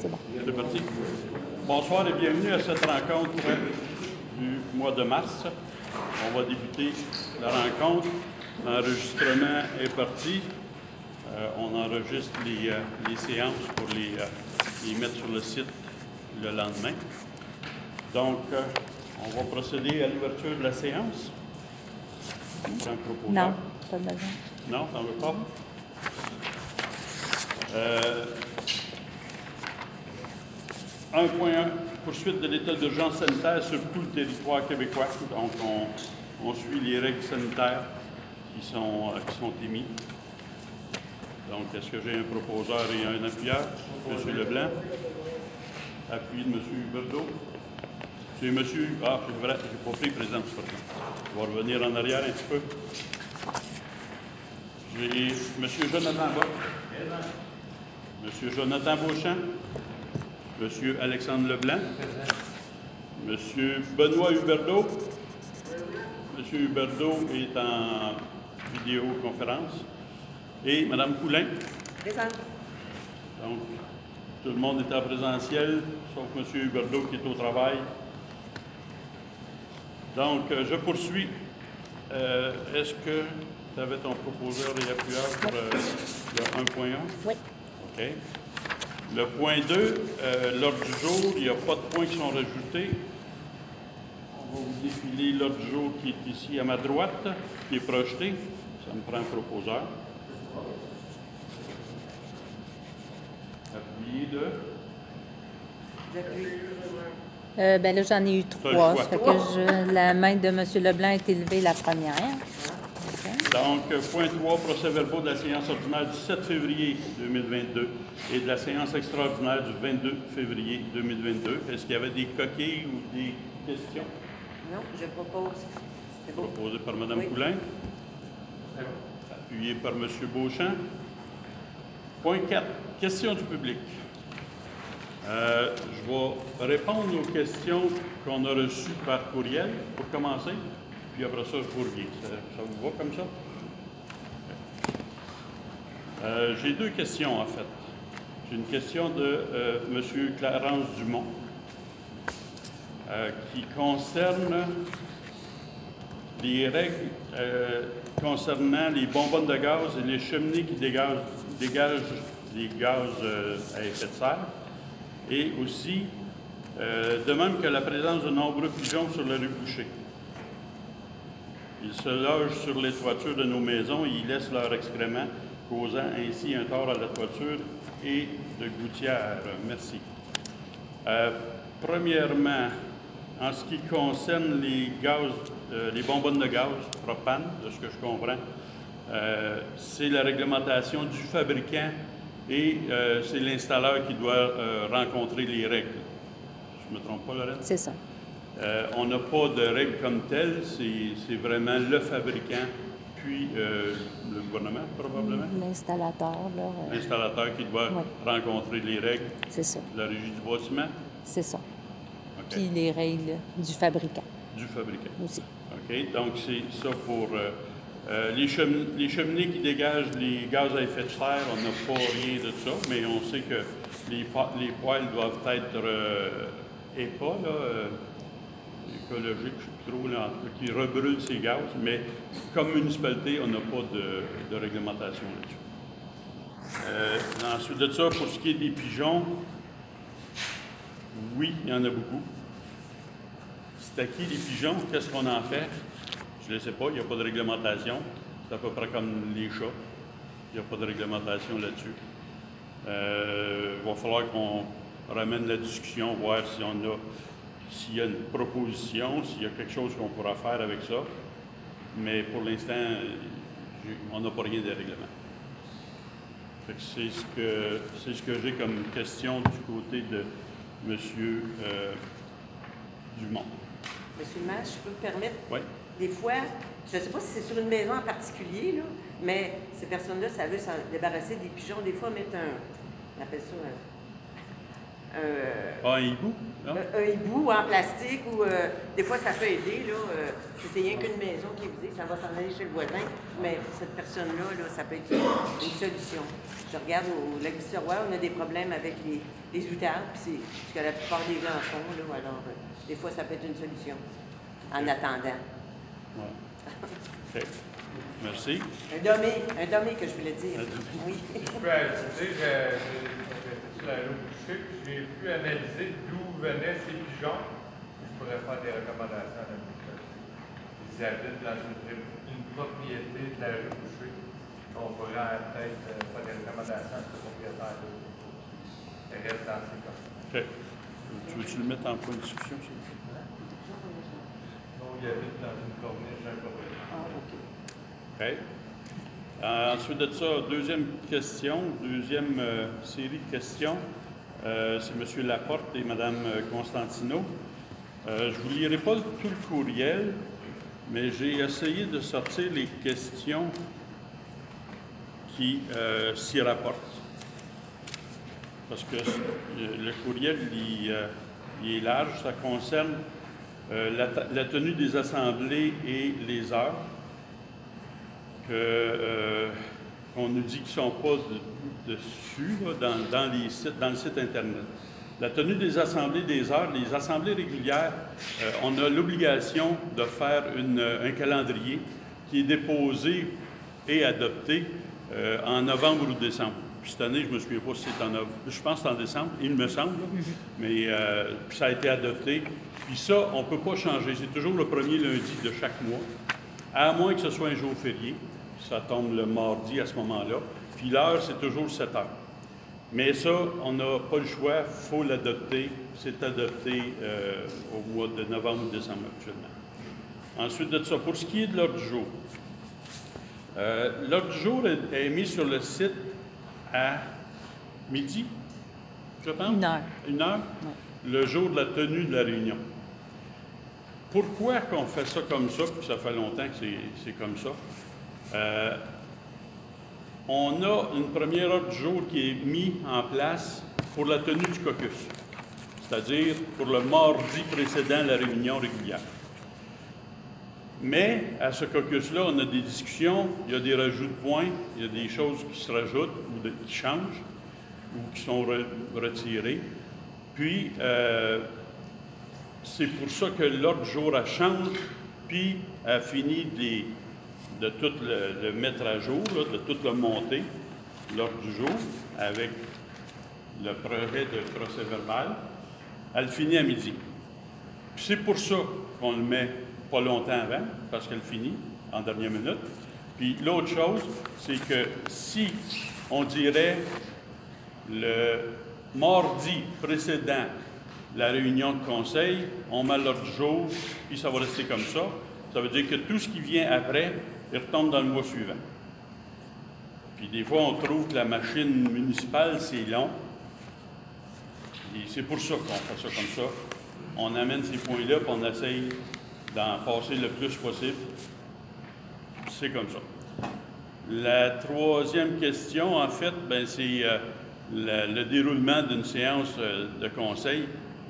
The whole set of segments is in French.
c'est bon. C'est parti. Bonsoir et bienvenue à cette rencontre du mois de mars. On va débuter la rencontre. L'enregistrement est parti. On enregistre les séances pour les mettre sur le site le lendemain. Donc, on va procéder à l'ouverture de la séance. Non, pas besoin. Non, t'en veux pas? « 1.1. Poursuite de l'état d'urgence sanitaire sur tout le territoire québécois. » Donc, on suit les règles sanitaires qui sont émises. Donc, est-ce que j'ai un proposeur et un appuyeur? M. Leblanc. Appuyé de M. Huberdeau. C'est M. Ah, c'est vrai, je n'ai pas pris présent ce matin. On va revenir en arrière un petit peu. J'ai M. Jonathan Bock. M. Jonathan Beauchamp. M. Alexandre Leblanc. M. Benoît Huberdeau. M. Huberdeau est en vidéoconférence. Et Mme Poulain. Présente. Donc, tout le monde est en présentiel, sauf M. Huberdeau qui est au travail. Donc, je poursuis. Est-ce que tu avais ton proposeur et appuyeur pour le 1.1? Oui. OK. Le point 2, l'ordre du jour, il n'y a pas de points qui sont rajoutés. On va vous défiler l'ordre du jour qui est ici à ma droite, qui est projeté. Ça me prend un proposeur. Appuyez de... J'appuie. Ben là, j'en ai eu 3. Ça fait que la main de M. Leblanc est élevée la première. Okay. Donc, point 3, procès-verbaux de la séance ordinaire du 7 février 2022 et de la séance extraordinaire du 22 février 2022. Est-ce qu'il y avait des coquilles ou des questions? Non, je propose. C'est beau. Proposé par Mme Poulain. Appuyé par M. Beauchamp. Point 4, questions du public. Je vais répondre aux questions qu'on a reçues par courriel pour commencer, puis après ça, je vous reviens. Ça vous va comme ça? J'ai 2 questions, en fait. J'ai une question de M. Clarence Dumont qui concerne les règles concernant les bonbonnes de gaz et les cheminées qui dégagent des gaz à effet de serre. Et aussi, de même que la présence de nombreux pigeons sur la rue Boucher. Ils se logent sur les toitures de nos maisons et y laissent leurs excréments, causant ainsi un tort à la toiture et de gouttière. Merci. Premièrement, en ce qui concerne les bonbonnes de gaz propane, de ce que je comprends, c'est la réglementation du fabricant et c'est l'installeur qui doit rencontrer les règles. Je ne me trompe pas, Lorraine? C'est ça. On n'a pas de règles comme telles, c'est vraiment le fabricant, puis le gouvernement, probablement. L'installateur, là. L'installateur qui doit rencontrer les règles. C'est ça. De la régie du bâtiment. C'est ça. Okay. Puis les règles du fabricant. Du fabricant. Aussi. OK. Donc, c'est ça pour les cheminées qui dégagent les gaz à effet de serre. On n'a pas rien de ça, mais on sait que les poêles doivent être EPA, écologiques, je ne sais plus trop, là, qui rebrûlent ces gaz, mais comme municipalité, on n'a pas de réglementation là-dessus. Ensuite de ça, pour ce qui est des pigeons, oui, il y en a beaucoup. C'est à qui les pigeons? Qu'est-ce qu'on en fait? Je ne sais pas, il n'y a pas de réglementation. C'est à peu près comme les chats. Il n'y a pas de réglementation là-dessus. Il va falloir qu'on ramène la discussion, voir s'il y a une proposition, s'il y a quelque chose qu'on pourra faire avec ça. Mais pour l'instant, on n'a pas rien de règlement. C'est ce que j'ai comme question du côté de M. Dumont. Monsieur le maire, je peux me permettre? Oui. Des fois, je ne sais pas si c'est sur une maison en particulier, là, mais ces personnes-là, ça veut s'en débarrasser des pigeons. Des fois, mettre on appelle ça un hibou, non? un hibou en plastique ou des fois ça peut aider. Là, si c'est rien qu'une maison qui vous dit ça va s'en aller chez le voisin, mais cette personne-là, là, ça peut être une solution. Je regarde au lac du Tiroir, on a des problèmes avec les outardes, puis c'est ce que la plupart des gens font. Là, alors, des fois, ça peut être une solution en attendant. Ouais. OK. Merci. Un domé que je voulais dire. Oui. Je peux ajouter, j'étais sur la route du Chic, j'ai pu analyser d'où venaient ces pigeons. Je pourrais faire des recommandations à la mutuelle. Ils habitent dans une propriété de la rue du Chic. On pourrait peut-être faire des recommandations à ce propriétaire-là. Il reste dans ces cas. OK. Tu veux-tu le mettre en point de discussion, s'il vous plaît? Non, il habite dans une corniche d'un propriétaire. Ah, OK. OK. Ensuite de ça, deuxième question, deuxième série de questions. C'est M. Laporte et Mme Constantino. Je ne vous lirai pas tout le courriel, mais j'ai essayé de sortir les questions qui s'y rapportent. Parce que le courriel, il est large. Ça concerne la tenue des assemblées et les heures. Qu'on nous dit qu'ils ne sont pas dessus là, dans le site Internet. La tenue des assemblées des heures, les assemblées régulières, on a l'obligation de faire un calendrier qui est déposé et adopté en novembre ou décembre. Puis cette année, je ne me souviens pas si c'est en novembre. Je pense que c'est en décembre, il me semble. Mais puis ça a été adopté. Puis ça, on ne peut pas changer. C'est toujours le premier lundi de chaque mois, à moins que ce soit un jour férié. Ça tombe le mardi à ce moment-là. Puis l'heure, c'est toujours 7 heures. Mais ça, on n'a pas le choix, il faut l'adopter. C'est adopté au mois de novembre ou décembre actuellement. Ensuite de ça, pour ce qui est de l'ordre du jour, l'ordre du jour est mis sur le site à midi, je pense? 1 heure. 1 heure? Ouais. Le jour de la tenue de la réunion. Pourquoi qu'on fait ça comme ça, puis ça fait longtemps que c'est comme ça? On a une première ordre du jour qui est mise en place pour la tenue du caucus, c'est-à-dire pour le mardi précédent la réunion régulière. Mais à ce caucus-là, on a des discussions, il y a des rajouts de points, il y a des choses qui se rajoutent ou qui changent ou qui sont retirées. Puis, c'est pour ça que l'ordre du jour a changé, puis a fini de tout le mettre à jour, là, de tout le monter, l'ordre du jour, avec le projet de procès-verbal. Elle finit à midi. Puis c'est pour ça qu'on le met pas longtemps avant, parce qu'elle finit en dernière minute. Puis l'autre chose, c'est que si on dirait le mardi précédent la réunion de conseil, on met l'ordre du jour, puis ça va rester comme ça. Ça veut dire que tout ce qui vient après, il retombe dans le mois suivant. Puis des fois, on trouve que la machine municipale, c'est long. Et c'est pour ça qu'on fait ça comme ça. On amène ces points-là, puis on essaye d'en passer le plus possible. C'est comme ça. La troisième question, en fait, ben, c'est le déroulement d'une séance de conseil.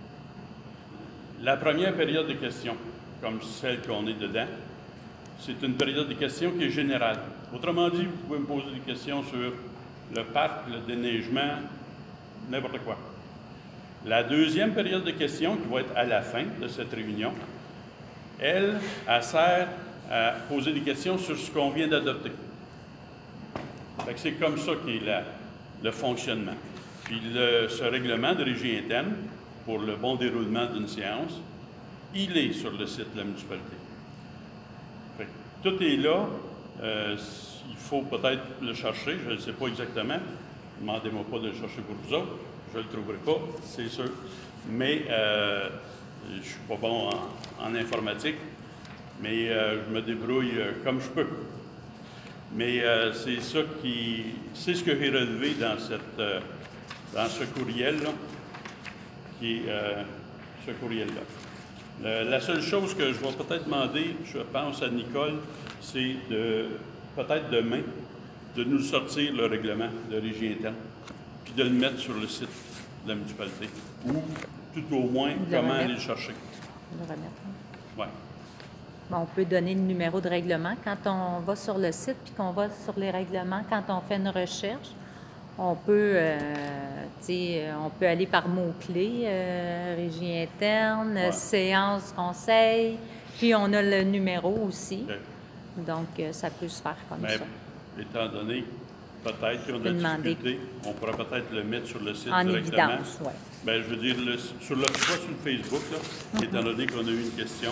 La première période de questions, comme celle qu'on est dedans, c'est une période de questions qui est générale. Autrement dit, vous pouvez me poser des questions sur le parc, le déneigement, n'importe quoi. La deuxième période de questions, qui va être à la fin de cette réunion, elle sert à poser des questions sur ce qu'on vient d'adopter. C'est comme ça qu'est le fonctionnement. Puis ce règlement de régie interne, pour le bon déroulement d'une séance, il est sur le site de la municipalité. Tout est là. Il faut peut-être le chercher, je ne sais pas exactement. Demandez-moi pas de le chercher pour vous autres. Je ne le trouverai pas, c'est sûr. Mais je ne suis pas bon en informatique, mais je me débrouille comme je peux. Mais c'est ce que j'ai relevé dans ce courriel-là, qui est ce courriel-là. La seule chose que je vais peut-être demander, je pense à Nicole, c'est peut-être demain, de nous sortir le règlement de régie interne, puis de le mettre sur le site de la municipalité. Ou tout au moins, De le comment remettre. aller le chercher. Le remettre. Ouais. Bon, on peut donner le numéro de règlement. Quand on va sur le site puis qu'on va sur les règlements, quand on fait une recherche, on peut, on peut aller par mots-clés, régie interne, Ouais. séance, conseil, puis on a le numéro aussi. OK. Donc, ça peut se faire comme Mais ça. étant donné, peut-être qu'on a peux de la demander. difficulté, on pourrait peut-être le mettre sur le site En directement. évidence, oui. Ben, je veux dire, pas sur le Facebook, là, étant donné qu'on a eu une question,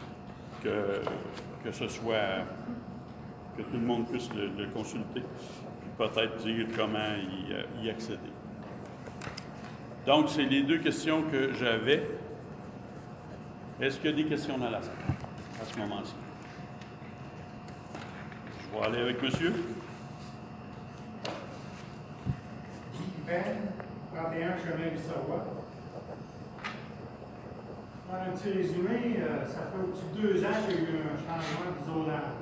que ce soit, que tout le monde puisse le consulter, puis peut-être dire comment y accéder. Donc, c'est les deux questions que j'avais. Est-ce qu'il y a des questions dans la salle à ce moment-ci? Je vais aller avec monsieur. Ben, 31 chemin du Savoie. Dans un petit résumé, ça fait au-dessus de 2 ans qu'il y a eu un changement de zonage.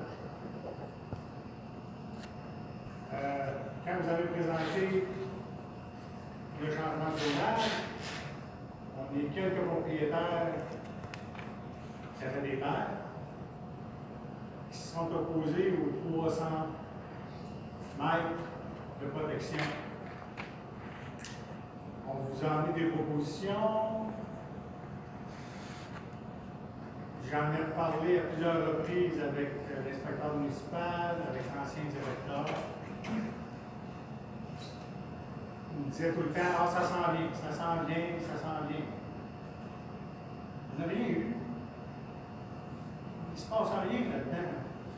Quand vous avez présenté le changement de zonage, on est quelques propriétaires qui avaient des terres qui se sont opposés aux 300 mètres de protection. On vous a mis des propositions. J'en ai parlé à plusieurs reprises avec l'inspecteur municipal, avec l'ancien directeur. Il me disait tout le temps, ah, ça s'en vient, ça s'en vient, ça s'en vient. On n'a rien eu. Il ne se passe rien là-dedans.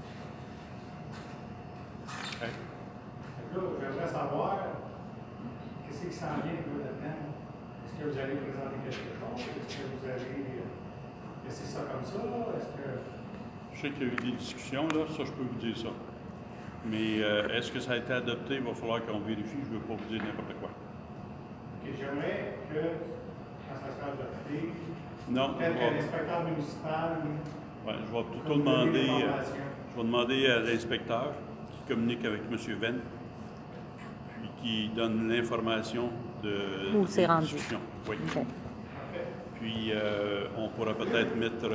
Okay. Fait que là, j'aimerais savoir, qu'est-ce qui s'en vient là-dedans? Est-ce que vous allez présenter quelque chose? Est-ce que vous allez laisser ça comme ça? Est-ce que... Je sais qu'il y a eu des discussions, là, ça, je peux vous dire ça. Mais est-ce que ça a été adopté? Il va falloir qu'on vérifie. Je ne veux pas vous dire n'importe quoi. OK, j'aimerais que, quand ça sera adopté, Non, peut-être que l'inspecteur municipal ouais, je vais plutôt nous donne demander, l'information. je vais demander à l'inspecteur qui communique avec M. Venn, puis qui donne l'information de Où c'est des rendu. discussions. Oui. OK. Parfait. Puis on pourra peut-être mettre,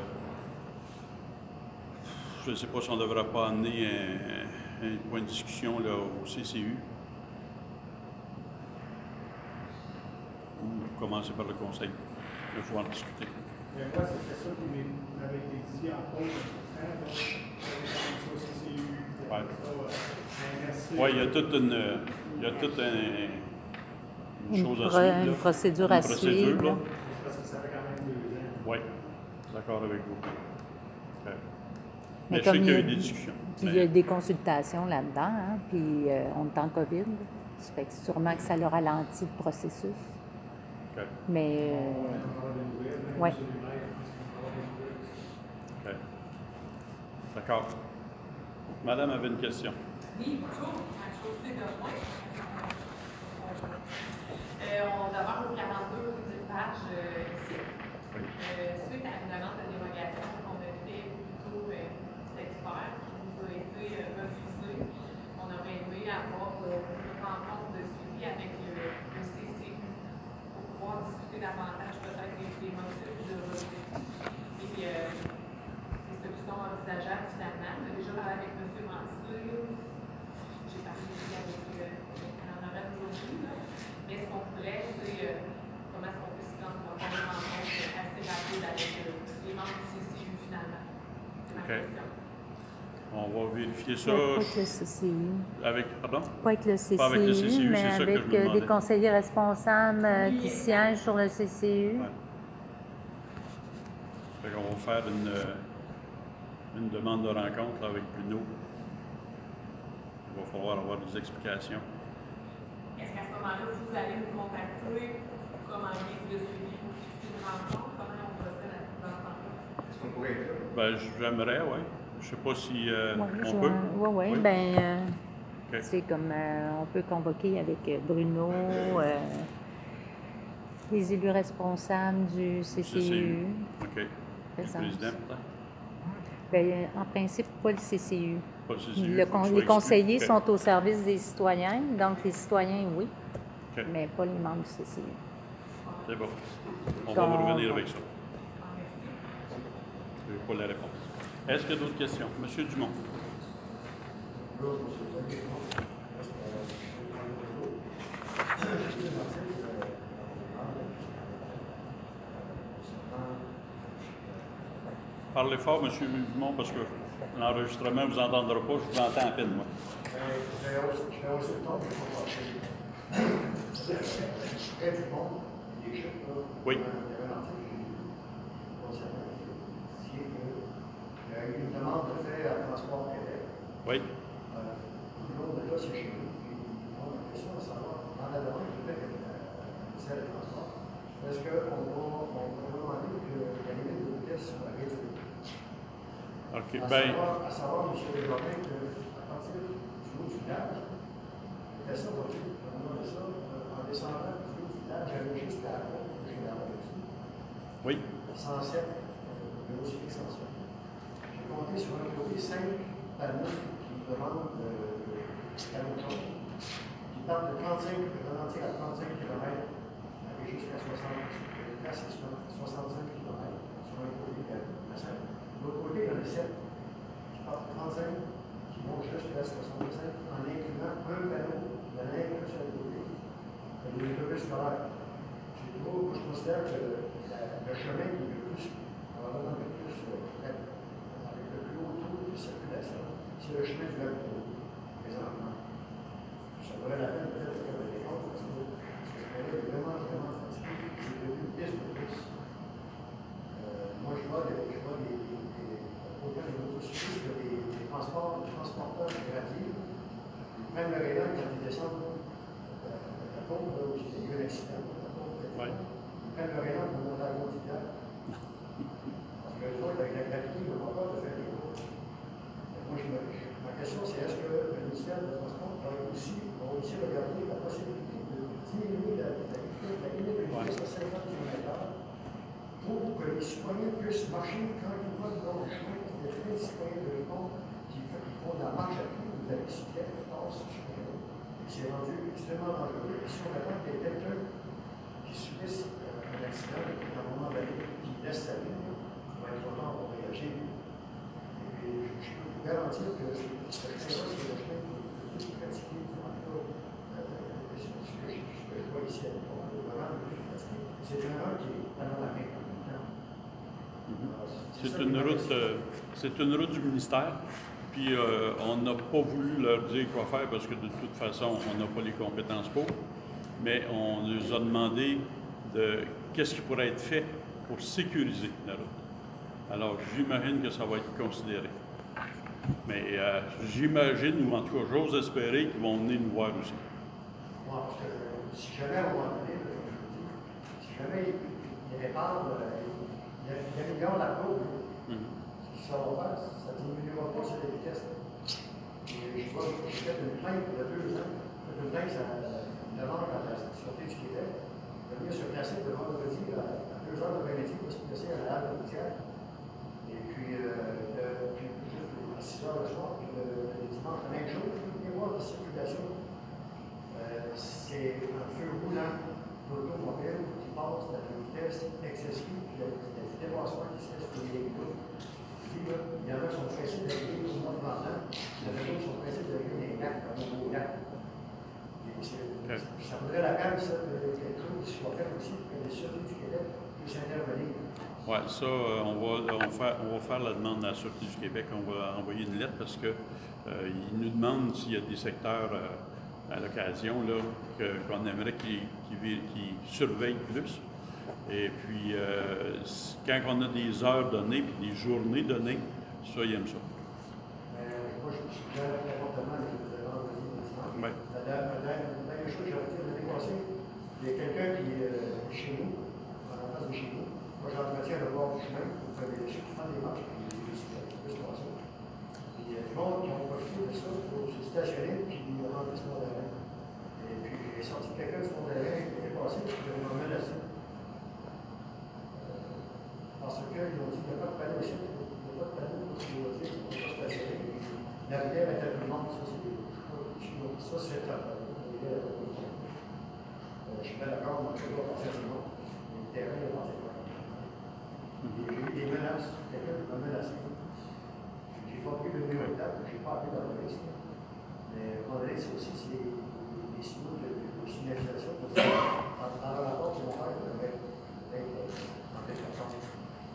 je ne sais pas si on ne devrait pas amener un point de discussion là, au CCU. Ou commencer par le conseil. Il va falloir en discuter. Mais moi, c'était ça qui m'avait été dit en cause. Ça, CCU. Ouais. Merci. Oui, il y a toute une chose à suivre. Une là. procédure Une à procédure, suivre. là. là. Parce que ça fait quand même 2 ans. Oui, d'accord avec vous. OK. Mais Mais je sais comme qu'il y a eu il y a- des discussions. Puis il y a des consultations là-dedans, hein, puis on est en COVID. Ça fait que sûrement que ça leur ralentit le processus. OK. Mais OK. ouais. D'accord. Madame avait une question. Oui, bonjour. Chaussée de Rouen. On demeure au 42 rue du Page ici. Suite à une demande de dérogation qu'on a fait plutôt cet hiver, qui nous a été refusée, on aurait aimé avoir une rencontre de suivi avec le CCU pour pouvoir discuter davantage peut-être des motifs de refus et des solutions envisageables finalement. On a déjà parlé avec M. Mansur, j'ai parlé aussi avec Mme Norette aujourd'hui, là. Mais ce qu'on voulait, c'est comment est-ce qu'on peut se rendre pour avoir une rencontre assez rapide avec les membres du CCU finalement. C'est ma OK. question. On va vérifier ça. Pas avec le CCU. Avec, pardon? Pas avec le CCU, Pas avec le CCU, mais c'est ça que avec je me demandais. des conseillers responsables Oui, qui exact. siègent sur le CCU. Ouais. Fait qu'on va faire une demande de rencontre là, avec Bruno. Il va falloir avoir des explications. Est-ce qu'à ce moment-là, vous allez nous contacter comme en guise de suivi pour fixer une rencontre? Comment on procède à cette rencontre-là? Est-ce qu'on pourrait être là? Ben, j'aimerais, oui. Je sais pas si on peut. Oui, Oui? ben, OK. c'est comme on peut convoquer avec Bruno, les élus responsables du CCU. OK. Le Présence. président, peut-être? Ben, en principe, pas le CCU. Pas le CCU. Le faut que je les sois conseillers exclu. OK. sont au service des citoyens, donc les citoyens, oui, OK. mais pas les membres du CCU. C'est bon. On va vous revenir avec ça. Ah, merci. Je n'ai pas la réponse. Est-ce qu'il y a d'autres questions? Monsieur Dumont. Parlez fort, Monsieur Dumont, parce que l'enregistrement ne vous entendra pas. Je vous entends à peine, moi. Oui. Il y a eu une demande de fait à Transport Québec. Oui. Le nom de là, c'est chez nous. Puis, on a question de savoir, dans la demande que fait le ministère des Transports, est-ce qu'on va demander que la limite de vitesse soit réduite? OK. À savoir, M. Desjardins, qu'à partir du haut du village, la ça va dire, on a ça, en descendant du haut du village, j'avais juste à la côte, j'ai la dessus. Oui. 107, le dossier d'extension. J'ai compté sur un côté 5 panneaux qui demandent panneaux jaunes, qui partent de 35, de ralentir à 35 km, aller jusqu'à 60, là c'est 65 km sur un côté de la 5. De l'autre côté, il y en a 7 qui partent de 35, qui vont jusqu'à 65, en incluant un panneau de l'un sur le côté, de l'autobus scolaire. Je considère que le chemin qui est le plus, probablement le plus, avec le plus haut taux de circulation, c'est le chemin du lac présentement. Ça vaudrait la peine peut-être de faire des comptes parce que ce chemin-là est vraiment, vraiment fatigué. C'est devenu une piste de plus. Moi, je vois autant des motocyclistes que des transporteurs de gradiers. Même le rayon, quand ils descendent la pompe, là où il y a eu un accident, Oui. Ils prennent le rayon pour monter à la montière. Parce que les autres, avec la gravité, ils n'ont pas peur de faire des courses. Ma question, c'est est-ce que le ministère des Transports va aussi regarder la possibilité de diminuer la limite de vitesse à 50 km/h pour que les citoyens puissent marcher quand ils vont dans le chemin? Il y a plein de citoyens de Répond qui font de la marche à pied ou de la bicyclette qui passent ce chemin-là. Et c'est rendu extrêmement dangereux. Et si on attend qu'il y ait quelqu'un qui subissent un accident à un moment donné, qui laisse sa vie, il va être trop tard pour réagir. Et puis, je peux vous garantir que ce chemin-là, c'est le chemin le plus pratiqué, en tout cas, ce que je vois ici à l'époque, vraiment le plus pratiqué. C'est une erreur qui est panoramique en même temps. C'est une route du ministère. Puis on n'a pas voulu leur dire quoi faire parce que de toute façon, on n'a pas les compétences pour. Mais on nous a demandé qu'est-ce qui pourrait être fait pour sécuriser la route. Alors, j'imagine que ça va être considéré. Mais j'imagine, ou en tout cas, j'ose espérer qu'ils vont venir nous voir aussi. Moi, parce que si jamais, à un moment donné, je vous dis, si jamais ils réparent, il améliore la courbe, ça va faire, ça ne diminuera pas sur les vitesses. Et je vois, j'ai fait une plainte il y a 2 ans, une plainte à demande à la Sûreté du Québec, de venir se placer le vendredi à 2 heures de l'après-midi pour se placer à la halle routière. Et puis, juste à 6 heures le soir, puis le dimanche, la même chose, il y a voir de circulation. C'est un feu roulant d'automobile qui passe à une vitesse excessive, puis il y a des dépassements qui se laissent sur les routes. Il y en a qui sont pressés d'arriver au monde pendant, il y en a d'autres qui sont pressés d'arriver dans les lacs, comme au beau lac. Ça vaudrait la peine, ça, quelque chose qui soit fait aussi pour que les Sûretés du Québec puissent intervenir. Oui, ça, on va faire la demande à la Sûreté du Québec. On va envoyer une lettre parce qu'ils nous demandent s'il y a des secteurs à l'occasion qu'on aimerait qu'ils surveillent plus. Et puis, quand on a des heures données et des journées données, ça, ils aiment ça. Moi, je suggère l'apportement que vous avez envoyé maintenant. Oui. La dernière chose que j'aurais dit l'année passée, il y a quelqu'un qui est chez nous, en face de chez nous. Moi, j'entretiens le bord du chemin pour que les ceux qui font des marches et les bicyclettes puissent passer. Il y a du monde qui ont profité de ça pour se stationner et rentrer sur mon terrain. Et puis, j'ai sorti quelqu'un de mon terrain qui était passé et qui m'a menacé. Parce qu'ils ont dit qu'il n'y a pas de panneau ici, il n'y a pas de panneau pour les voitures, on ne peut pas se stationner. La rivière est tellement monde, ça c'est top. Je suis bien d'accord, moi je ne peux pas partir du monde.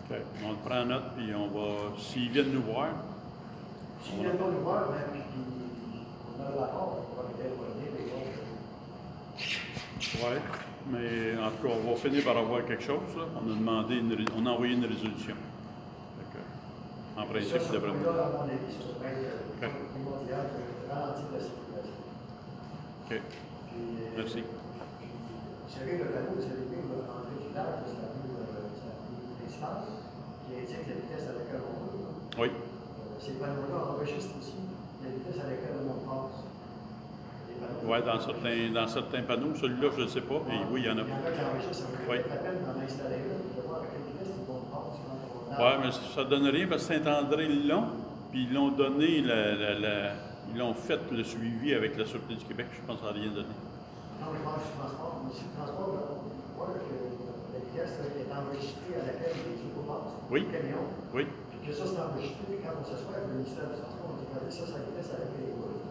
OK. On le prend en note, puis on va, s'ils viennent nous voir, Si vous n'êtes pas nous voir, même, puis on a l'accord, on va peut-être revenir les autres. ouais, mais en tout cas, on va finir par avoir quelque chose. Là. On a demandé, on a envoyé une résolution. Fait que, en principe, Ça, il devrait. là, à mon avis, ça devrait être primordial de ralentir la circulation. OK. Puis, Merci. Vous savez, le panneau, vous avez vu, André Villard, c'est la rue principale, qui indique la vitesse à laquelle on roule. Oui. Ces panneaux-là enregistrent aussi la vitesse à laquelle on passe. Oui, dans certains panneaux. Celui-là, je ne sais pas, mais oui, il y en a. Il y en a qui enregistrent, ça Oui. vaut la peine d'en installer un, de voir à quelle vitesse on passe quand on Oui, mais ça ne donne rien parce que Saint-André l'ont, puis ils l'ont donné, ils l'ont fait le suivi avec la Sûreté du Québec, je pense que ça n'a rien donné. Non, mais moi, je transporte, mais si le transport, on voit que la vitesse est enregistrée à laquelle les autos passent, Oui. les camions, Oui, puis que ça, c'est enregistré quand on s'assoit avec le ministère du Transport, on dit, regardez, ça, c'est la vitesse à laquelle il roule.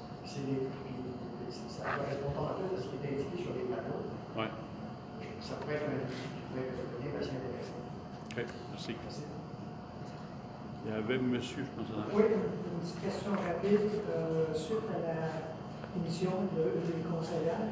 Ça correspond pas en fait à ce qui est indiqué sur les panneaux. oui. Ça pourrait être un outil qui pourrait devenir assez intéressant. OK, merci. Merci. Il y avait monsieur, je pense. Oui, une petite question rapide. Suite à la émission des conseillères,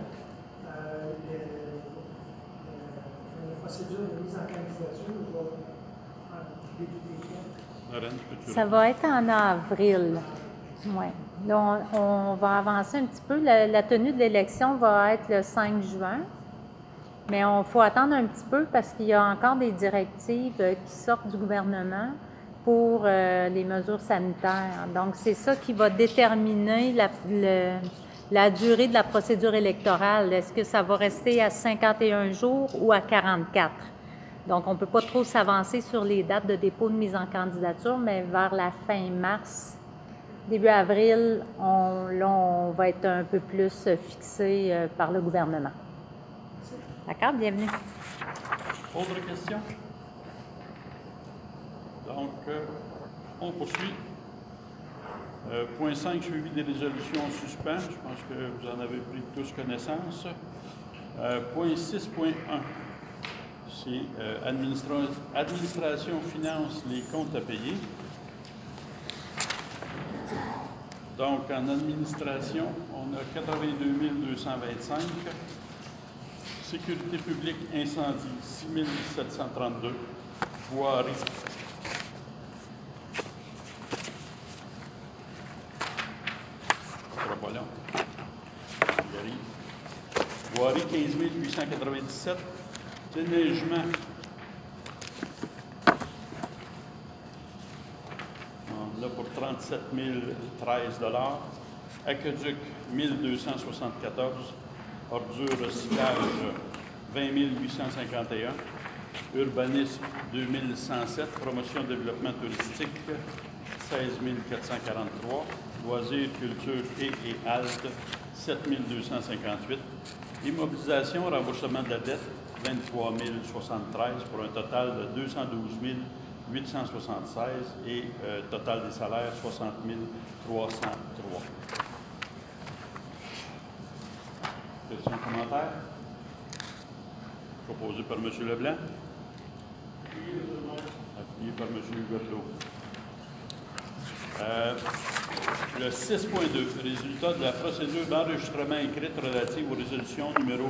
la procédure de mise en candidature va débuter quand? Lorraine, peux-tu Ça va être en avril. Oui. Là, on va avancer un petit peu. La tenue de l'élection va être le 5 juin. Mais il faut attendre un petit peu parce qu'il y a encore des directives qui sortent du gouvernement pour les mesures sanitaires. Donc, c'est ça qui va déterminer la durée de la procédure électorale. Est-ce que ça va rester à 51 jours ou à 44? Donc, on ne peut pas trop s'avancer sur les dates de dépôt de mise en candidature, mais vers la fin mars, début avril, on va être un peu plus fixé par le gouvernement. D'accord? Bienvenue. Autre question? Donc, on poursuit. Point 5, suivi des résolutions en suspens. Je pense que vous en avez pris tous connaissance. Point 6.1, c'est administration finance les comptes à payer. Donc, en administration, on a 82 225. Sécurité publique, incendie, 6 732. Voirie. Ça sera pas long. Il arrive. Voirie, 15 897. Déneigement. On a pour 37 013 $. Aqueduc, 1 274. Ordures, recyclage, 20 851. Urbanisme, 2107. Promotion, développement touristique, 16 443. Loisirs, culture et halte, 7 258. Immobilisation, remboursement de la dette, 23 073 pour un total de 212 876 et total des salaires, 60 303. Questions, commentaires? Proposé par M. Leblanc. Appuyé par M. Huberdeau. Le 6.2, résultat de la procédure d'enregistrement écrite relative aux résolutions numéro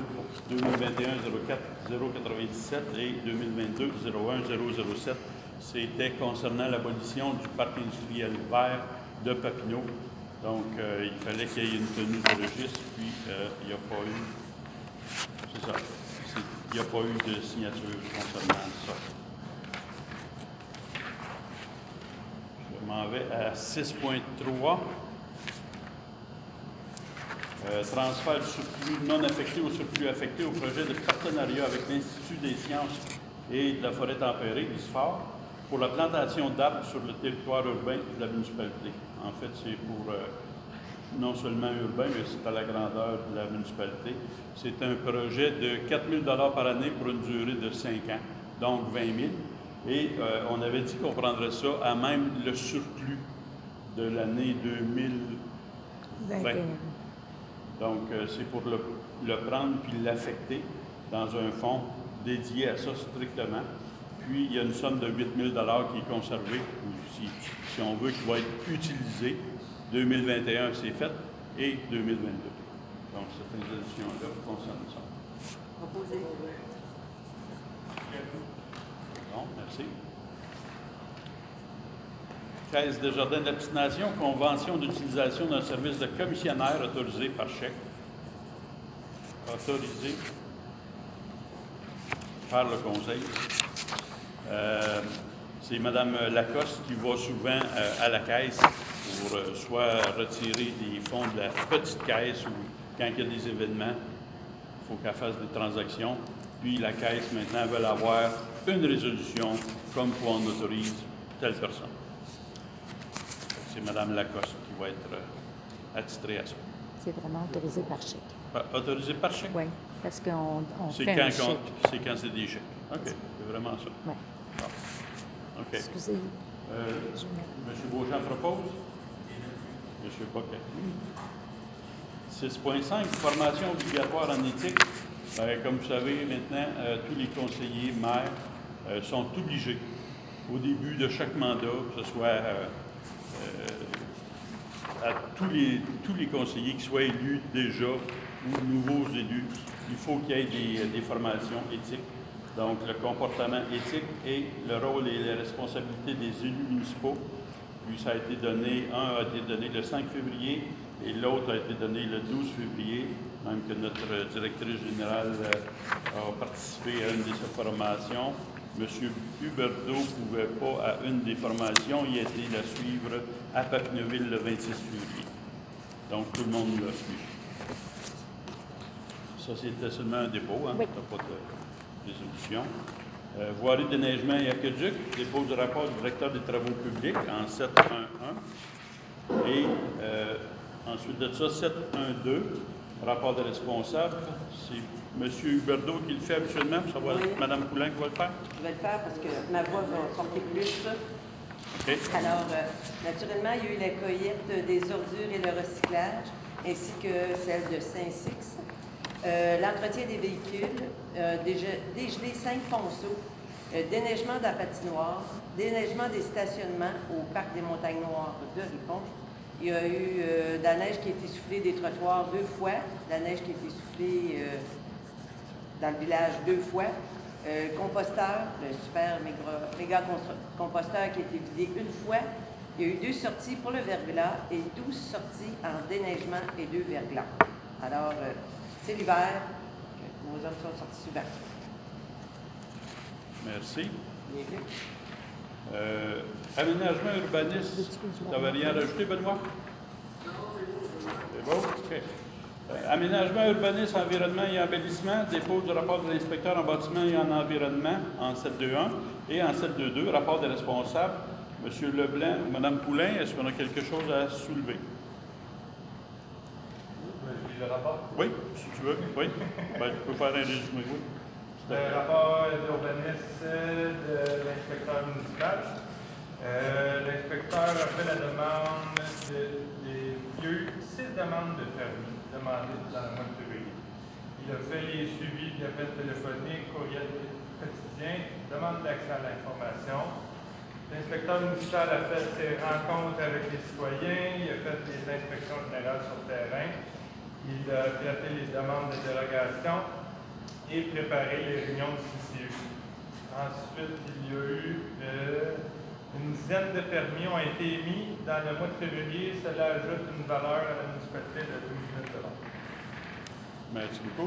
2021-04-097 et 2022-01-007. C'était concernant l'abolition du parc industriel vert de Papineau. Donc, il fallait qu'il y ait une tenue de registre, puis il n'y a pas eu. C'est ça. Il n'y a pas eu de signature concernant ça. Je m'en vais à 6.3. Transfert du surplus non affecté au surplus affecté au projet de partenariat avec l'Institut des sciences et de la forêt tempérée, l'ISFOR, pour la plantation d'arbres sur le territoire urbain de la municipalité. En fait, c'est pour non seulement urbain, mais c'est à la grandeur de la municipalité. C'est un projet de 4 000 $ par année pour une durée de 5 ans, donc 20 000. Et on avait dit qu'on prendrait ça à même le surplus de l'année 2020. Donc, c'est pour le prendre puis l'affecter dans un fonds dédié à ça strictement. Puis, il y a une somme de 8 000 qui est conservée, ou si on veut, qui va être utilisée. 2021, c'est fait, et 2022. Donc, cette résolution-là concerne ça. Proposé. Bon, merci. Caisse de jardin de la Petite Nation, convention d'utilisation d'un service de commissionnaire autorisé par chèque. Autorisé par le Conseil. C'est Mme Lacoste qui va souvent à la caisse pour soit retirer des fonds de la petite caisse ou quand il y a des événements, il faut qu'elle fasse des transactions. Puis la caisse, maintenant, veut avoir une résolution comme quoi on autorise telle personne. C'est Mme Lacoste qui va être attitrée à ça. C'est vraiment autorisé par chèque. Autorisé par chèque? Oui, parce qu'on C'est fait un chèque. C'est quand c'est des chèques. OK, c'est vraiment ça. Oui. Bon. OK. Excusez. M. Beauchamp propose? M. Poquet. 6.5, formation obligatoire en éthique. Comme vous savez, maintenant, tous les conseillers maires sont obligés, au début de chaque mandat, que ce soit à tous les conseillers qui soient élus déjà ou nouveaux élus, il faut qu'il y ait des formations éthiques. Donc, le comportement éthique et le rôle et les responsabilités des élus municipaux. Puis, ça a été donné, un a été donné le 5 février et l'autre a été donné le 12 février, même que notre directrice générale a participé à une de ces formations. M. Huberdeau ne pouvait pas à une des formations, il a été la suivre à Papineauville le 26 février. Donc, tout le monde l'a suivi. Ça, c'était seulement un dépôt, hein? Oui. Pas de résolution. Voirie de déneigement et aqueduc, dépôt du rapport du directeur des travaux publics en 7.1.1. Et ensuite de ça, 7.1.2, rapport des responsables. C'est M. Huberdeau qui le fait habituellement, ça va être Mme Poulin qui va le faire? Je vais le faire parce que ma voix va porter plus. OK. Alors, naturellement, il y a eu la cueillette des ordures et le recyclage, ainsi que celle de Saint-Six. L'entretien des véhicules, dégeler 5 ponceaux, déneigement de la patinoire, déneigement des stationnements au parc des Montagnes Noires de Ripon. Il y a eu de la neige qui a été soufflée des trottoirs 2 fois, de la neige qui a été soufflée dans le village 2 fois. Composteur, le super méga composteur qui a été vidé 1 fois. Il y a eu 2 sorties pour le verglas et 12 sorties en déneigement et 2 verglas. Alors, c'est l'hiver, nos hommes sont sortis souvent. Merci. Bienvenue. Aménagement urbaniste, tu n'avais rien rajouté, Benoît? C'est bon? OK. Aménagement urbaniste, environnement et embellissement, dépôt du rapport de l'inspecteur en bâtiment et en environnement en 7.2.1 et en 7.2.2, rapport des responsables. M. Leblanc ou Mme Poulin, est-ce qu'on a quelque chose à soulever? Le rapport? Oui, si tu veux. Oui. Ben, tu peux faire un résumé, oui. Le rapport d'urbanisme de l'inspecteur municipal. L'inspecteur a fait la demande des vieux 6 demandes de permis demandées dans le mois de février. Il a fait les suivis d'appels téléphoniques, courriel quotidien, demande d'accès à l'information. L'inspecteur municipal a fait ses rencontres avec les citoyens, il a fait des inspections générales sur le terrain, il a traité les demandes de dérogation et préparé les réunions de CCU. Ensuite, il y a eu une dizaine de permis ont été émis dans le mois de février. Cela ajoute une valeur à la municipalité de 12 000 $. Merci beaucoup.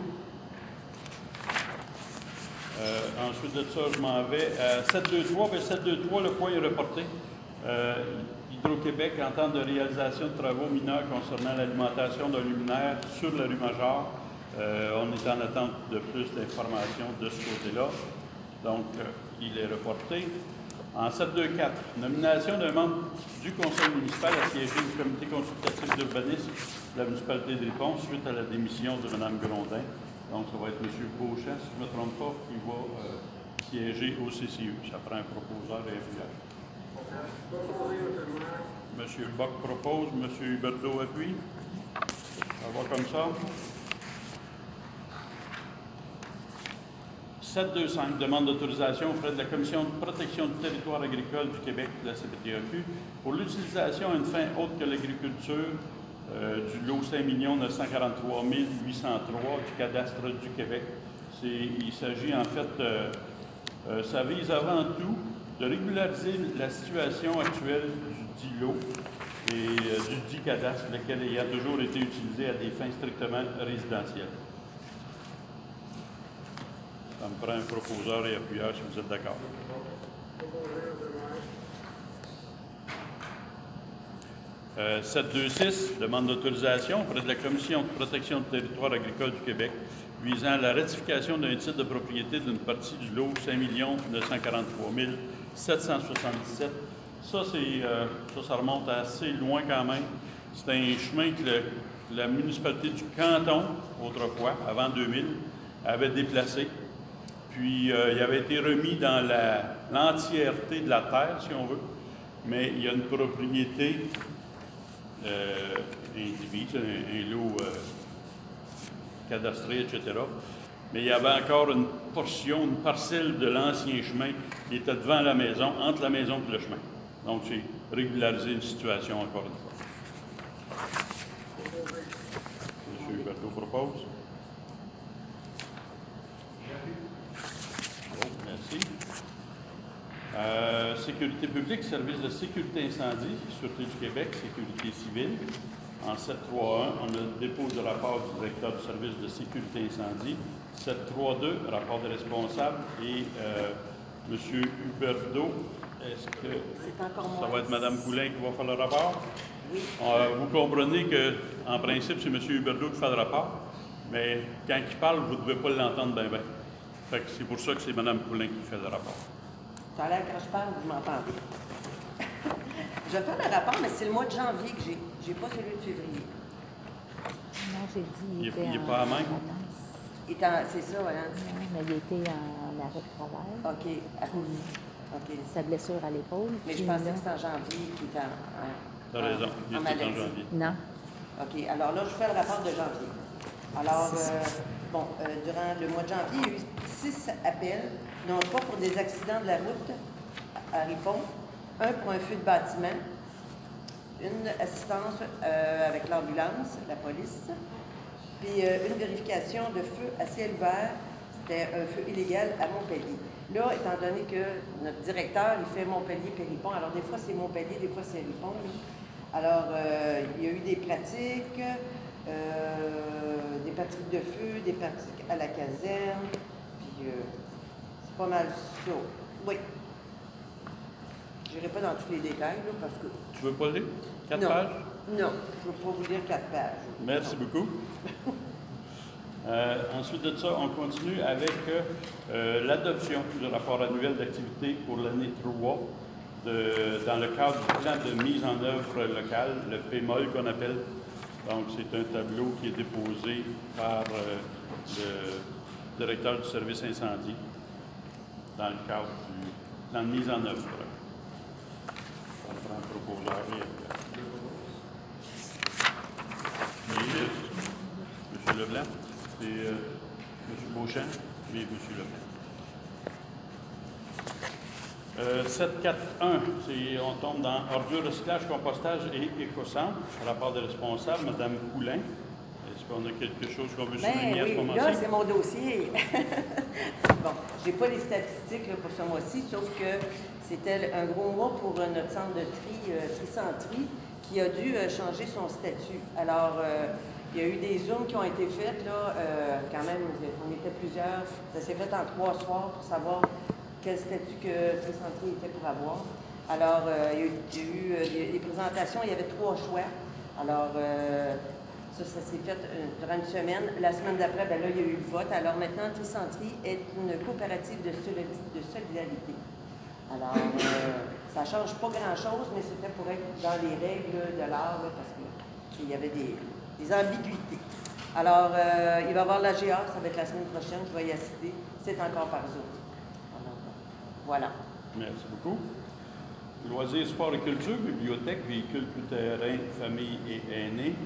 Ensuite de ça, je m'en vais à 7.2.3. Bien, 7.2.3, le point est reporté. Hydro-Québec entend de réalisation de travaux mineurs concernant l'alimentation d'un luminaire sur la rue Major. On est en attente de plus d'informations de ce côté-là. Donc, il est reporté. En 7.2.4, nomination d'un membre du conseil municipal à siéger du comité consultatif d'urbanisme de la municipalité de Ripon suite à la démission de Mme Grondin. Donc, ça va être M. Beauchamp, si je ne me trompe pas, qui va siéger au CCU. Ça prend un proposeur régulier. M. Bock propose, M. Huberdeau appuie. Ça va comme ça. 725, demande d'autorisation auprès de la Commission de protection du territoire agricole du Québec, de la CPTAQ, pour l'utilisation à une fin autre que l'agriculture du lot 5 943 803 du cadastre du Québec. Il s'agit en fait, ça vise avant tout de régulariser la situation actuelle du dit lot et du dit cadastre, lequel ayant toujours été utilisé à des fins strictement résidentielles. Ça me prend un proposeur et appuyeur si vous êtes d'accord. 726, demande d'autorisation auprès de la Commission de protection du territoire agricole du Québec visant la ratification d'un titre de propriété d'une partie du lot 5 943 777. Ça remonte assez loin quand même. C'est un chemin que la municipalité du canton, autrefois, avant 2000, avait déplacé. Puis, il avait été remis dans l'entièreté de la terre, si on veut. Mais il y a une propriété indivise, un lot cadastré, etc. Mais il y avait encore une portion, une parcelle de l'ancien chemin qui était devant la maison, entre la maison et le chemin. Donc, c'est régulariser une situation encore une fois. M. Huberdeau propose. Merci. Sécurité publique, service de sécurité incendie, Sûreté du Québec, sécurité civile. En 731, on a le dépôt de rapport du directeur du service de sécurité incendie. 732, rapport des responsables. Et M. Huberdeau, est-ce que ça va être Mme Poulin qui va faire le rapport? Oui. Vous comprenez qu'en principe, c'est M. Huberdeau qui fait le rapport, mais quand il parle, vous ne devez pas l'entendre bien, bien. Fait que c'est pour ça que c'est Mme Poulin qui fait le rapport. Ça a l'air quand je parle, vous m'entendez. Je vais faire le rapport, mais c'est le mois de janvier que j'ai. J'ai pas celui de février. Non, j'ai dit Il était n'est en pas à même? vacances. C'est ça, hein? Non, mais il était en arrêt de travail. OK. À cause. OK. Sa blessure à l'épaule. Mais je puis pensais là- que c'était en janvier qu'il était Tu as raison, il en est en maladie. janvier. Non. OK. Alors là, je fais le rapport de janvier. Alors, durant le mois de janvier, il y a eu 6 appels, non pas pour des accidents de la route à Ripon, un pour un feu de bâtiment, une assistance avec l'ambulance, la police, puis une vérification de feu à ciel ouvert, c'était un feu illégal à Montpellier. Là, étant donné que notre directeur, il fait Montpellier-Péripon, alors des fois c'est Montpellier, des fois c'est Ripon. Alors, il y a eu des pratiques de feu, des pratiques à la caserne, puis c'est pas mal ça. Oui. Je n'irai pas dans tous les détails, là, parce que... Tu veux pas le lire? 4 Non. pages? Non, je ne veux pas vous lire 4 pages. Merci beaucoup. Ensuite de ça, on continue avec l'adoption du rapport annuel d'activité pour l'année 3 dans le cadre du plan de mise en œuvre locale, le PMOL qu'on appelle. Donc, c'est un tableau qui est déposé par le directeur du service incendie dans le cadre du plan de mise en œuvre. On prend le proposeur et M. Leblanc, c'est M. Beauchamp et M. Leblanc. 741, on tombe dans ordures, recyclage, compostage et éco-centre. Rapport des responsables, Mme Poulin. Est-ce qu'on a quelque chose qu'on veut souligner à ce moment-ci? Là, c'est mon dossier. Bon, je n'ai pas les statistiques là, pour ce mois-ci, sauf que c'était un gros mois pour notre centre de tri qui a dû changer son statut. Alors, il y a eu des zooms qui ont été faits, là, quand même, on était plusieurs. Ça s'est fait en 3 soirs pour savoir quel statut que Tri-Centré était pour avoir. Alors, il y a eu des présentations, il y avait 3 choix. Alors, ça s'est fait durant une semaine. La semaine d'après, ben là, il y a eu le vote. Alors maintenant, Tri-Centré est une coopérative de solidarité. Alors, ça ne change pas grand-chose, mais c'était pour être dans les règles de l'art, là, parce qu'il y avait des ambiguïtés. Alors, il va y avoir l'AGA, ça va être la semaine prochaine, je vais y assister. C'est encore par Zoom. Alors, voilà. Merci beaucoup. Loisirs, sport et culture, bibliothèque, véhicules tout-terrain, famille et aînés.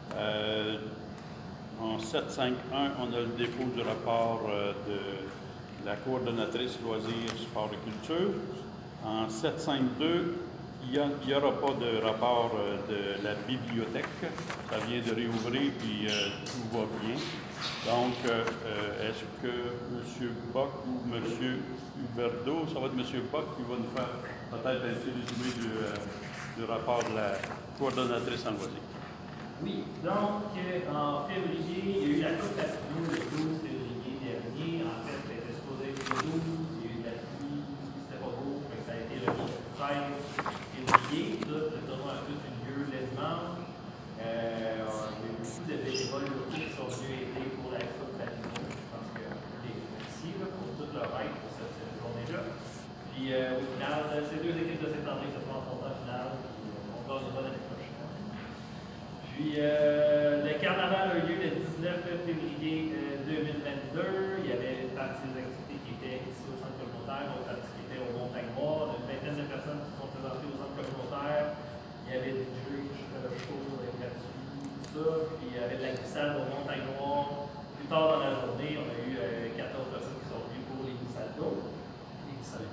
En 751, on a le dépôt du rapport la coordonnatrice loisirs, sport et culture. En 752, il n'y aura pas de rapport de la bibliothèque. Ça vient de réouvrir, puis tout va bien. Donc, est-ce que M. Bock ou M. Huberdeau, ça va être M. Bock qui va nous faire peut-être un petit résumé du rapport de la coordonnatrice en loisirs? Oui, donc en février, il y a eu la Coupe Latino le 12 février dernier. En fait, c'était supposé être le 12, il y a eu de la pluie, c'était pas beau, mais ça a été le 13 février. Tout le tournoi a tout eu lieu le dimanche. Il y a eu beaucoup de bénévoles locaux qui sont venus aider pour la Coupe Latino. Je pense que les remercie pour toute leur aide pour cette journée-là. Puis au final, ces deux équipes de cette année se font en finale. On gagnera l'année prochaine. Puis le carnaval a eu lieu le 19 février 2022. Il y avait une partie des activités qui étaient ici au centre communautaire, une autre partie qui était au Montagne-Noire, une vingtaine de personnes qui sont présentées au centre communautaire. Il y avait des jeux chauds gratuits, tout ça. Puis il y avait de la glissade au Montagne-Noire. Plus tard dans la journée, on a eu 14 personnes qui sont venues pour les glissades d'eau. Les glissades.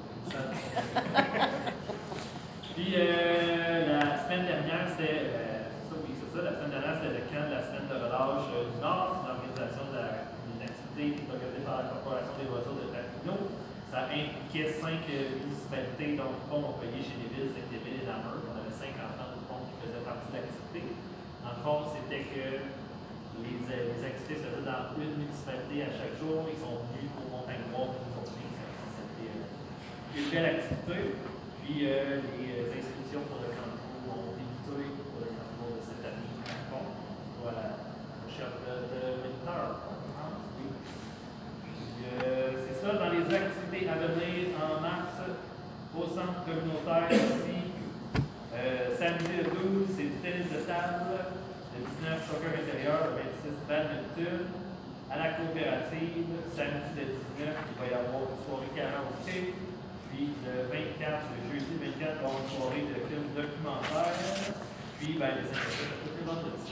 Puis la semaine dernière, c'était. La semaine dernière, c'était le camp de la semaine de relâche du Nord. C'est l'organisation d'une activité organisée par la Corporation des voitures de Papineau. Ça impliquait 5 municipalités, donc pont Montpellier, Chénéville, Saint-Émile et Lamoureux. On avait 5 enfants de pont qui faisaient partie de l'activité. En fond, c'était que les activités se faisaient dans une municipalité à chaque jour. Ils sont venus au Montagne-Noire pour nous offrir. C'était une belle activité. Puis les inscriptions pour le camp ont débuté pour le camp de cette année. Voilà, recherche de militaires. Oui. C'est ça, dans les activités à venir en mars au centre communautaire ici. Samedi le 12, c'est du tennis de table. Le 19, soccer intérieur. Le 26, badminton. À la coopérative, samedi le 19, il va y avoir une soirée karaoké. Puis le 24, le jeudi 24, il va y avoir une soirée de films documentaires. Puis les activités tous les vendredis.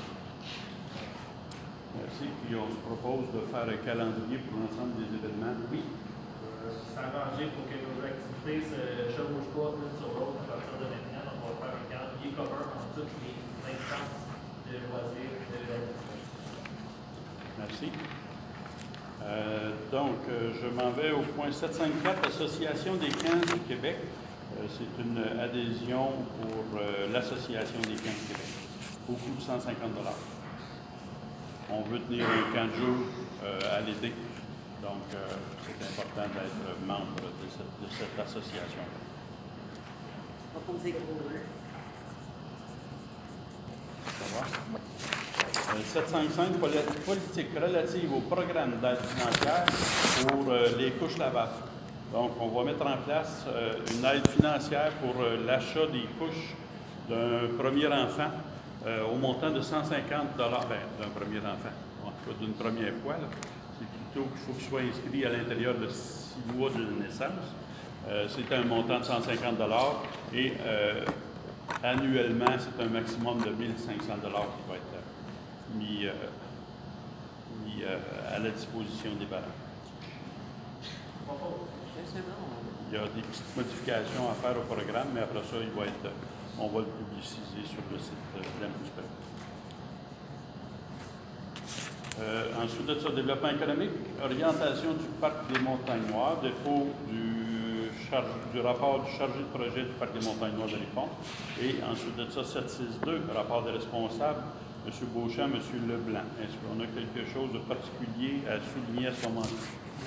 Merci. Puis on se propose de faire un calendrier pour l'ensemble des événements. Oui. S'arranger pour que nos activités se chevauchent pas l'une sur l'autre à partir de maintenant. Donc, on va faire un calendrier commun en toutes les instances de loisirs de la ville. Merci. Donc, je m'en vais au point 754, Association des camps du Québec. C'est une adhésion pour l'Association des camps du Québec. Au coût de 150 $. On veut tenir un camp de jour à l'été, donc c'est important d'être membre de cette association. On va poser gros. Ça va? 755, politique relative au programme d'aide financière pour les couches lavables. Donc, on va mettre en place une aide financière pour l'achat des couches d'un premier enfant. Au montant de 150 $, d'un premier enfant, en tout cas d'une première fois. C'est plutôt qu'il faut qu'il soit inscrit à l'intérieur de 6 mois de naissance. C'est un montant de 150 $ et annuellement, c'est un maximum de 1 500 $ qui va être mis à la disposition des parents. Il y a des petites modifications à faire au programme, mais après ça, on va le publiciser sur le site de la municipalité. Ensuite de ça, développement économique, orientation du parc des Montagnes Noires, dépôt du rapport du chargé de projet du parc des Montagnes Noires de Ripon. Et ensuite de ça, 762, rapport des responsables, M. Beauchamp, M. Leblanc. Est-ce qu'on a quelque chose de particulier à souligner à ce moment-là?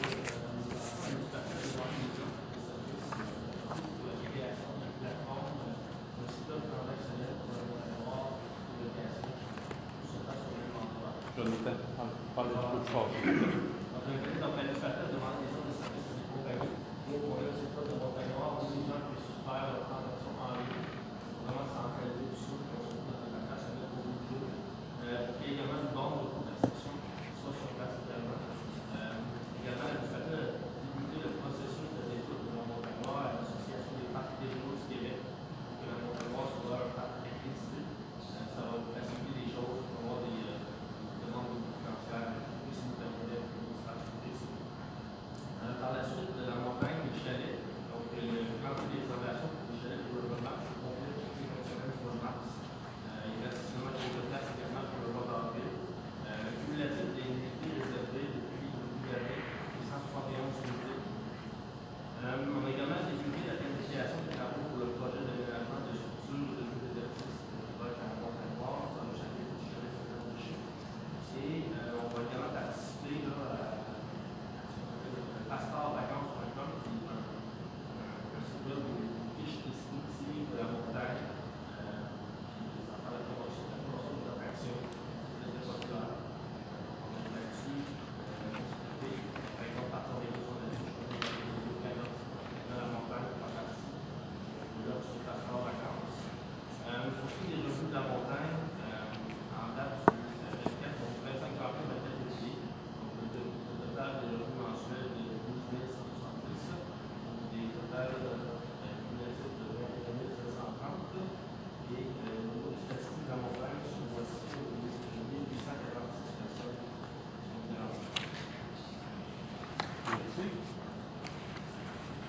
Jonathan, parlez un peu fort.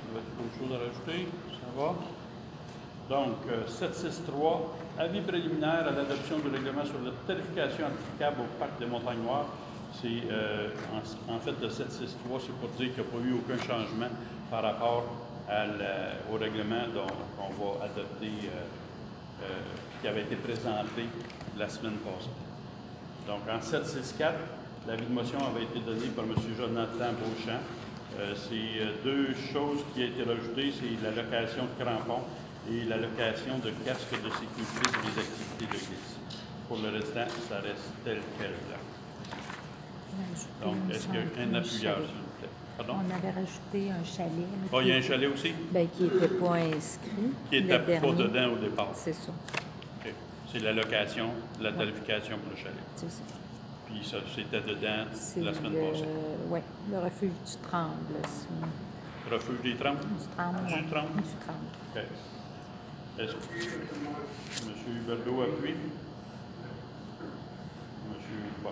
Avez-vous quelque chose à rajouter? Ça va? Donc, 763, avis préliminaire à l'adoption du règlement sur la tarification applicable au parc des Montagnes Noires. C'est, en fait, le 763, c'est pour dire qu'il n'y a pas eu aucun changement par rapport au règlement qu'on va adopter, qui avait été présenté la semaine passée. Donc, en 764, l'avis de motion avait été donné par M. Jonathan Beauchamp. C'est deux choses qui ont été rajoutées, c'est la location de crampons et la location de casques de sécurité pour les activités de glisse. Pour le restant, ça reste tel quel. Donc, est-ce qu'il y a un appuyeur, s'il vous plaît? Pardon? On avait rajouté un chalet. Oh, il y a un chalet aussi? Bien, qui n'était pas inscrit. Qui n'était pas dedans au départ. C'est ça. OK. C'est la location, la tarification pour le chalet. C'est ça. Puis ça, c'était dedans la semaine passée. Oui, le refuge du Tremble. Refuge des Trembles? Du Tremble. Du Tremble? Du Tremble. OK. Est-ce que M. Huberdeau appuie? M. Bois.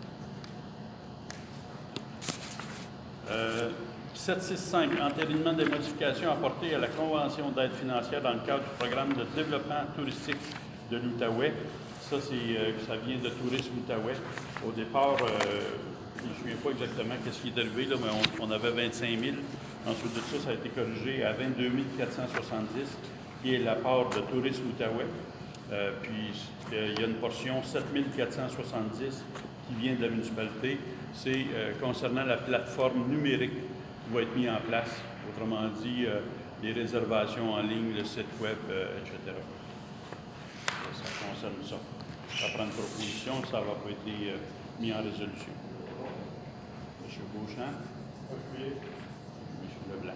765, entérinement des modifications apportées à la Convention d'aide financière dans le cadre du programme de développement touristique de l'Outaouais. Ça, ça vient de Tourisme Outaouais. Au départ, je ne me souviens pas exactement ce qui est arrivé, là, mais on avait 25 000. Ensuite de ça, ça a été corrigé à 22 470, qui est la part de Tourisme Outaouais. Puis, il y a une portion 7 470 qui vient de la municipalité. C'est concernant la plateforme numérique qui va être mise en place. Autrement dit, les réservations en ligne, le site web, etc. Ça concerne ça. Ça prend une proposition, ça va pas être mis en résolution. M. Beauchamp. M. Leblanc.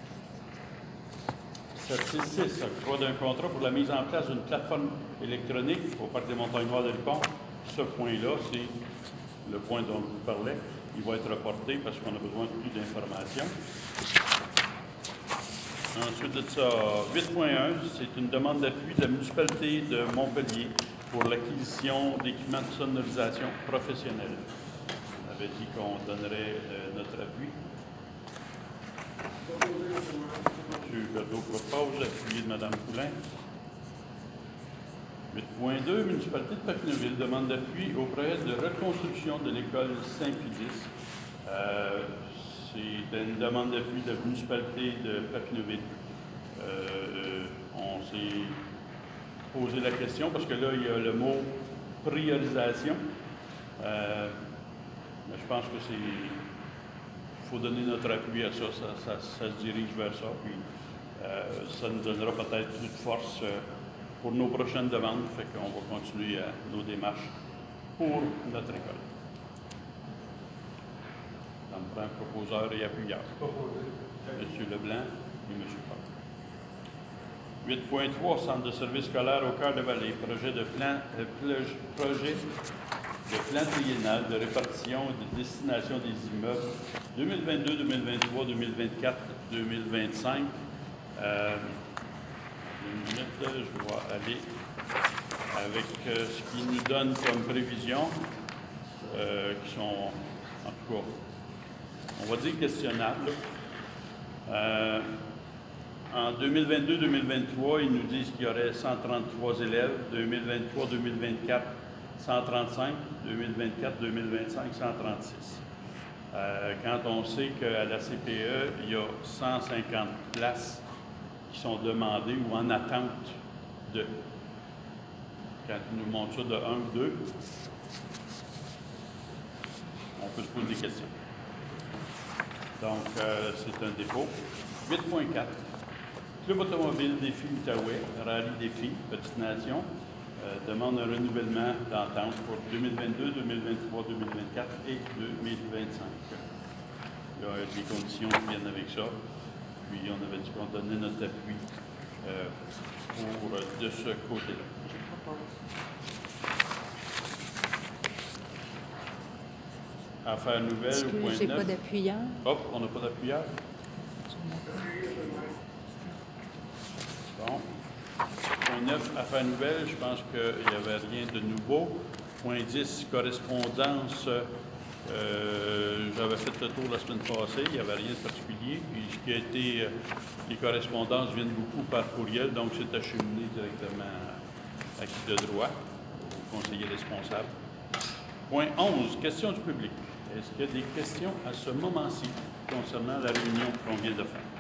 766, octroi d'un contrat pour la mise en place d'une plateforme électronique au Parc des Montagnes Noires de Ripon. Ce point-là, c'est le point dont je vous parlais. Il va être reporté parce qu'on a besoin de plus d'informations. Ensuite de ça, 8.1, c'est une demande d'appui de la municipalité de Montpellier pour l'acquisition d'équipements de sonorisation professionnels. On avait dit qu'on donnerait notre appui. M. Berdo propose l'appui de Mme Poulain. 8.2, municipalité de Papineauville demande d'appui au projet de reconstruction de l'école Saint-Pédis. C'est une demande d'appui de la municipalité de Papineauville. On s'est posé la question parce que là, il y a le mot priorisation. Mais je pense que il faut donner notre appui à ça. Ça se dirige vers ça. Puis, ça nous donnera peut-être plus de force pour nos prochaines demandes. Fait qu'on va continuer nos démarches pour notre école. Ça me prend proposeur et appuyeur. M. Leblanc et M. Paul. 8.3, centre de service scolaire au cœur de vallée. Projet de plan triennal de répartition et de destination des immeubles 2022, 2023, 2024, 2025. Une minute, je vais aller avec ce qu'ils nous donnent comme prévisions, qui sont, en tout cas, on va dire questionnables. En 2022-2023, ils nous disent qu'il y aurait 133 élèves. 2023-2024, 135. 2024-2025, 136. Quand on sait qu'à la CPE, il y a 150 places qui sont demandées ou en attente de. Quand ils nous montrent ça de 1 ou 2, on peut se poser des questions. Donc, c'est un dépôt. 8.4. Club automobile Défi Outaouais, Rallye Défi, Petite Nation, demande un renouvellement d'entente pour 2022, 2023, 2024 et 2025. Il y a des conditions qui viennent avec ça. Puis, on avait dit qu'on donnait notre appui pour de ce côté-là. Je propose. Affaires nouvelles au point 9. J'ai pas d'appuyeur. Hop, on n'a pas d'appuyeur. Bon. Point 9, affaires nouvelles, je pense qu'il n'y avait rien de nouveau. Point 10, correspondance J'avais fait le tour la semaine passée, il n'y avait rien de particulier. Puis ce qui a été, les correspondances viennent beaucoup par courriel, donc c'est acheminé directement à qui de droit, au conseiller responsable. Point 11, questions du public. Est-ce qu'il y a des questions à ce moment-ci concernant la réunion qu'on vient de faire?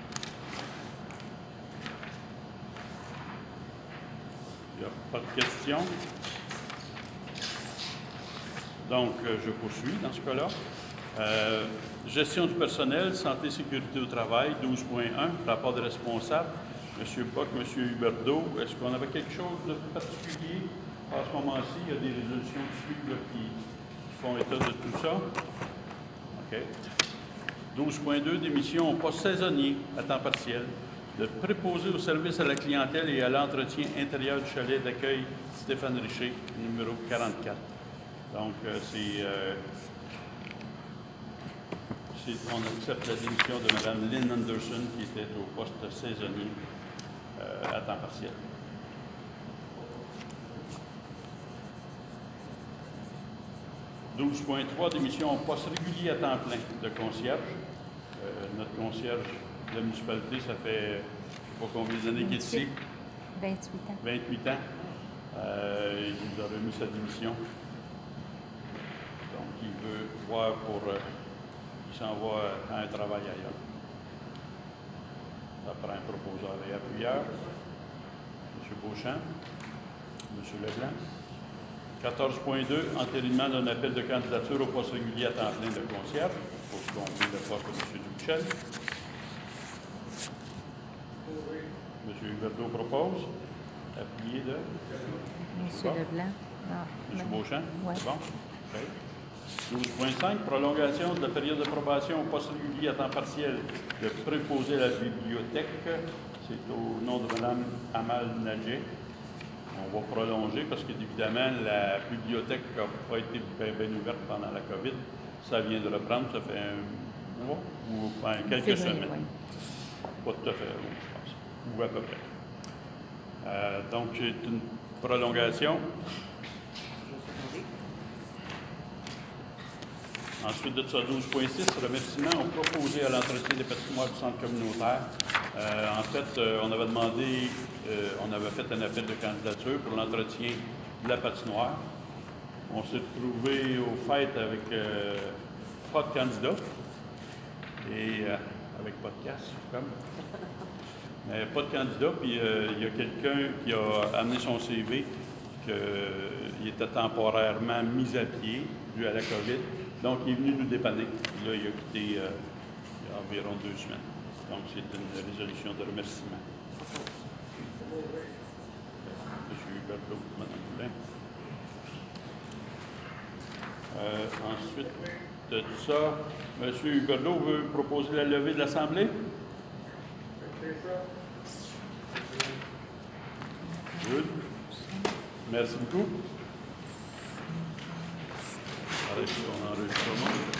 Il n'y a pas de questions. Donc, je poursuis dans ce cas-là. Gestion du personnel, santé, sécurité au travail, 12.1, rapport des responsables. M. Bock, M. Huberdeau, est-ce qu'on avait quelque chose de particulier à ce moment-ci? Il y a des résolutions qui suivent là, qui font état de tout ça. OK. 12.2, démission au poste saisonnier à temps partiel, de préposer au service à la clientèle et à l'entretien intérieur du chalet d'accueil Stéphane Richer, numéro 44. Donc, on accepte la démission de Mme Lynn Anderson, qui était au poste saisonnier à temps partiel. « 12.3, démission au poste régulier à temps plein de concierge. Notre concierge de la municipalité, ça fait pas combien d'années qu'il est ici? 28 ans. 28 ans. Il nous a remis sa démission. Donc, il veut voir pour... il s'en va à un travail ailleurs. Ça prend un proposeur et appuyeur. M. Beauchamp. M. Leblanc. 14.2, entérinement d'un appel de candidature au poste régulier à temps plein de concierge. Pour combler le poste de M. Dubuchel. M. Huberdeau propose. Appuyé de... M. Leblanc. Ah, M. Beauchamp. Oui. C'est bon? Okay. 12.5, prolongation de la période de probation au poste régulier à temps partiel de préposer à la bibliothèque. C'est au nom de Mme Amal Nadjet. On va prolonger parce qu'évidemment, la bibliothèque n'a pas été bien ouverte pendant la COVID. Ça vient de reprendre, ça fait un mois ou quelques semaines. Oui. Pas tout à fait, je pense. Ou à peu près. Donc, c'est une prolongation. Ensuite de ça, 12.6, remerciements ont proposé à l'entretien des patinoires du centre communautaire. En fait, on avait demandé, on avait fait un appel de candidature pour l'entretien de la patinoire. On s'est retrouvé au fait avec pas de candidat et avec pas de casse, comme. Mais pas de candidat, puis il y a quelqu'un qui a amené son CV qu'il était temporairement mis à pied dû à la COVID. Donc, il est venu nous dépanner. Puis là, il a quitté il y a environ 2 semaines. Donc, c'est une résolution de remerciement. M. Huberdeau, Mme Poulin. Ensuite de ça, M. Huberdeau veut proposer la levée de l'Assemblée. Good. Merci beaucoup. Arrête ton enregistrement.